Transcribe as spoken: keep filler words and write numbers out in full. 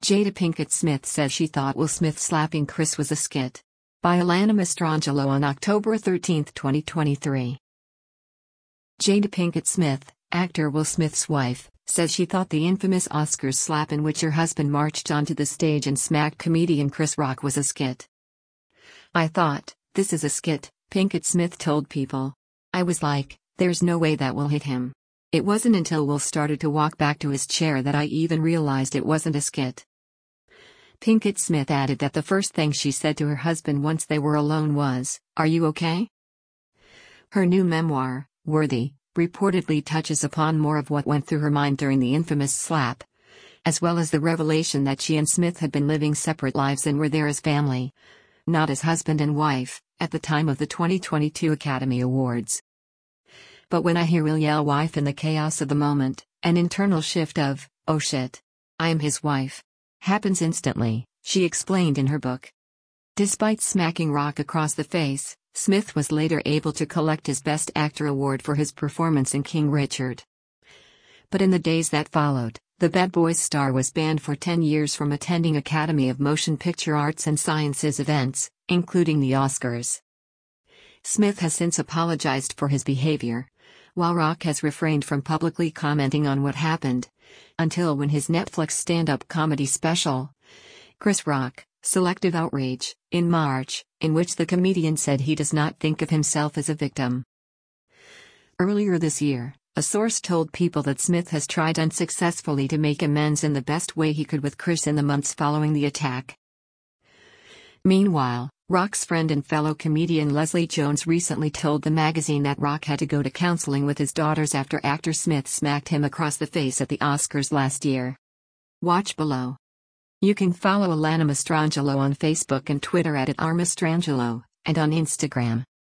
Jada Pinkett Smith says she thought Will Smith slapping Chris was a skit. By Alana Mastrangelo on October thirteenth, twenty twenty-three. Jada Pinkett Smith, actor Will Smith's wife, says she thought the infamous Oscars slap in which her husband marched onto the stage and smacked comedian Chris Rock was a skit. "I thought, this is a skit," Pinkett Smith told People. "I was like, there's no way that will hit him. It wasn't until Will started to walk back to his chair that I even realized it wasn't a skit." Pinkett Smith added that the first thing she said to her husband once they were alone was, "Are you okay?" Her new memoir, Worthy, reportedly touches upon more of what went through her mind during the infamous slap, as well as the revelation that she and Smith had been living separate lives and were there as family, not as husband and wife, at the time of the twenty twenty-two Academy Awards. "But when I hear Will yell wife in the chaos of the moment, an internal shift of, oh shit, I am his wife, happens instantly," she explained in her book. Despite smacking Rock across the face, Smith was later able to collect his Best Actor award for his performance in King Richard. But in the days that followed, the Bad Boys star was banned for ten years from attending Academy of Motion Picture Arts and Sciences events, including the Oscars. Smith has since apologized for his behavior, while Rock has refrained from publicly commenting on what happened, until when his Netflix stand-up comedy special, Chris Rock, Selective Outrage, in March, in which the comedian said he does not think of himself as a victim. Earlier this year, a source told People that Smith has tried unsuccessfully to make amends in the best way he could with Chris in the months following the attack. Meanwhile, Rock's friend and fellow comedian Leslie Jones recently told the magazine that Rock had to go to counseling with his daughters after actor Smith smacked him across the face at the Oscars last year. Watch below. You can follow Alana Mastrangelo on Facebook and Twitter at @rmastrangelo, and on Instagram.